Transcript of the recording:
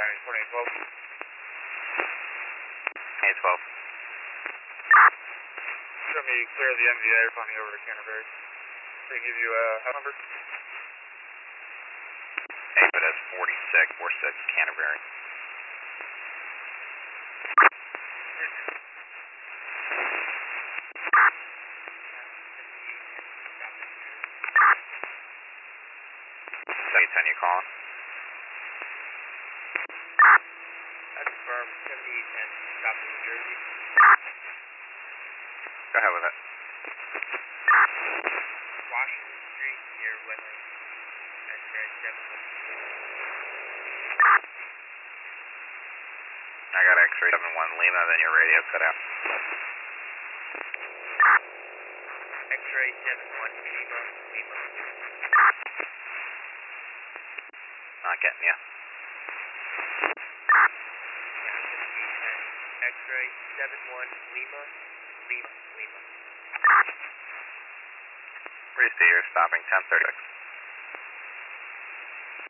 reporting 12. 812. Show me clear of the NVA funding over to Canterbury. They give you a house number? David is 4646 Canterbury. So you 10 you calling? That's confirmed. 7810, stop in New Jersey. Go ahead with it. Washington Street near Wetland. X-ray 71. I got X-ray 71 Lima, then your radio cut out. X-ray 71 Lima, Lima. Not getting you. X-ray 71 Lima, Lima, Lima. Receiver stopping 1036.